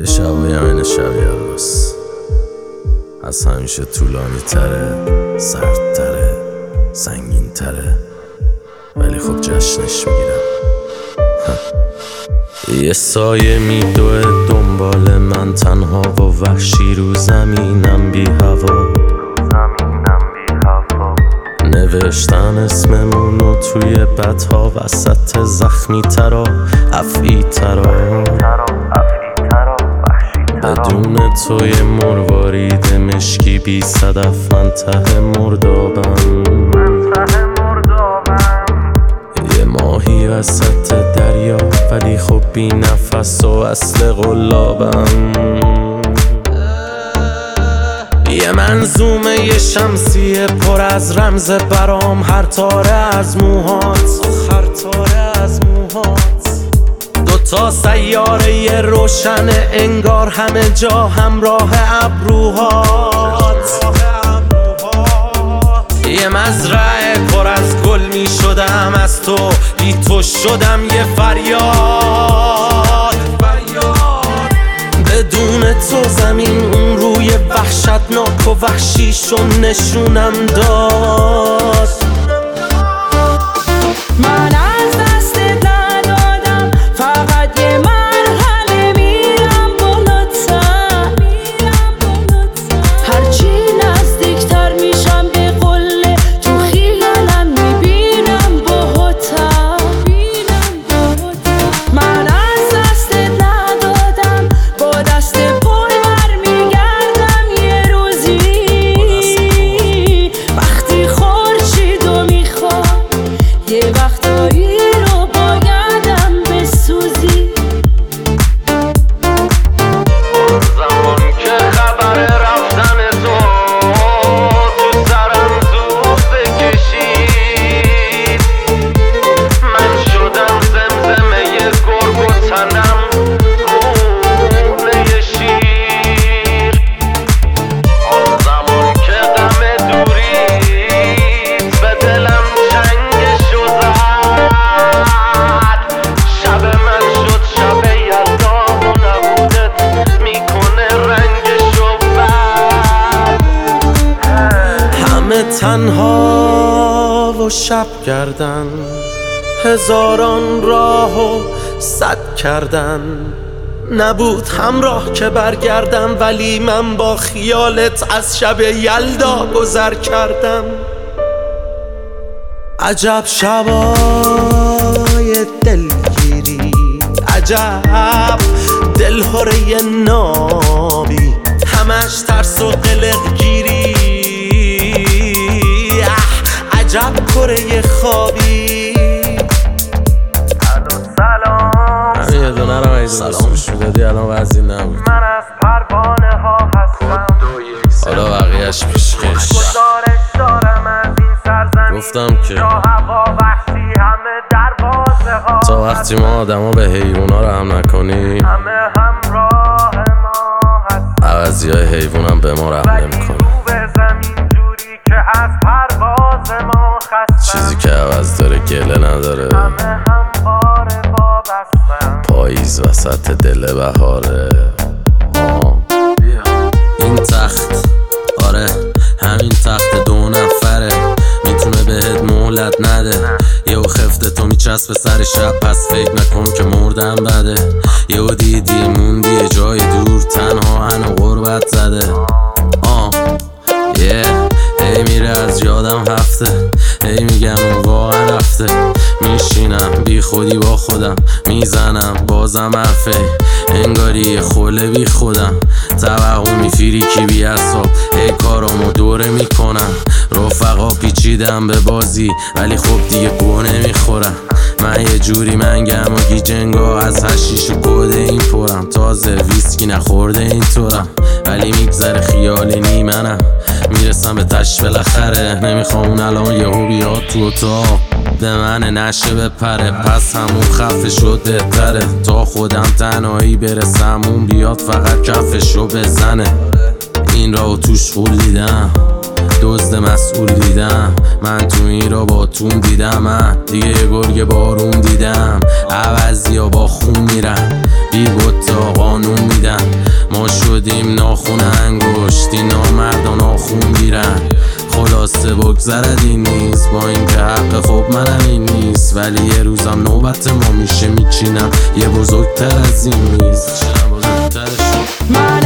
یه شبایی همین شب یلداست، از همیشه طولانی تره، سردتره، سنگین تره، ولی خب جشنش میگیرم. یه سایه میدوه دنبال من تنها و وحشی رو زمینم بی هوا. نوشتم اسممونو توی بدها وسط زخمی ترا افعی ترا. بدون توی مروارید مشکی بی صدف من ته مردابم. یه ماهی وسط دریا ولی خب بی نفس و اصل قلابم. یه منظومه یه شمسیه پر از رمز برام، هر تاره از موهات، هر تاره از موهات. دوتا سیاره یه روشنه انگار همه جا همراه ابروهات. یه مزرعه پر از گل می شدم از تو، بی تو شدم یه فریاد. بدون تو زمین اون روی وحشتناک و وحشیشو نشونم داد. من از دستت ندادم، فقط یه مرحله میرم بالاتر. هرچی نزدیکتر میشم به قله تو خیالم میبینم باهاتر. من از دستت ندادم، با دست پر برمیگردم یه روزی. وقتی خورشیدو میخوام یه وقتایی رو بایدم بسوزی. اون زمان که خبر رفتن تو سرم زود بکشید، من شدم زمزمه گرگ و تنم خونه شیر. اون زمان که غم دوریت به دلم چنگشو زد، شب من شد شب یلدا و نبودت میکنه رنگشو بد. همه تنها و شب کردن، هزاران راهو صد کردن. نبود همراه که برگردم ولی من با خیالت از شب یلدا گذر کردم. عجب شبای دلگیری، عجب دلهوره نابی، همش ترس و قلقگیری. عجب کره خوابی. همین یه دونه رو ایزو سلامش میدادی الان وضعی نبود. من از پروانه ها هستم، حالا بقیهش پیشکش. گزارش دارم از این سرزمین، گفتم که جا هوا وحشی همه دروازه ها. تا وقتی ما آدما به حیوونا رحم نکنی، همه همراه ما هست، عوضی های حیوون هم به ما رحم ولی نمیکنه. رو به زمین جوری که از پرواز ما خستم. چیزی که عوض داره گله نداره. همه همواره وابستم. پاییز وسط دل بهاره. این تخت، آره همین تخت 2 نفره، میتونه بهت مهلت نده. یهو خفته تو میچسبه سر شب، پس فکر نکن که مردم بده. یهو دیدی موندی یه جای دور، تنها هنو غربت زده. هی میره از یادم هفته، هی میگم اون واقعا رفته. میشینم بی خودی با خودم، میزنم بازم حرفه، انگاری یه خوله بی خودم. توقع میفیری کی بی حساب، هی کارامو دوره میکنم. رفقا پیچیدم به بازی ولی خب دیگه گوه نمیخورم. من یه جوری منگم و گیجنگا، از هشیش و کده این پرم. تازه ویسکی نخورده این طورم، ولی میگذره خیالی نیمنم. میرسم به تش بالاخره، نمیخوام اون الان یهو بیاد تو اتاق به من نشه بپره. پس همون خفه شده تره، تا خودم تنهایی برسم اون بیاد فقط کفشو بزنه. این راو توش خول دیدم، دزد مسئول دیدم، من تو این را با تون دیدم. من دیگه گرگ بارون دیدم، عوضی ها با خون میرن. بی تا قانون میدن. ما شدیم ناخون انگشتی، نامردان آخون میرن. خلاصه بگذرد این نیست، با این که حق خب منم این نیست، ولی یه روزم نوبت ما میشه میچینم یه بزرگتر از این میز. من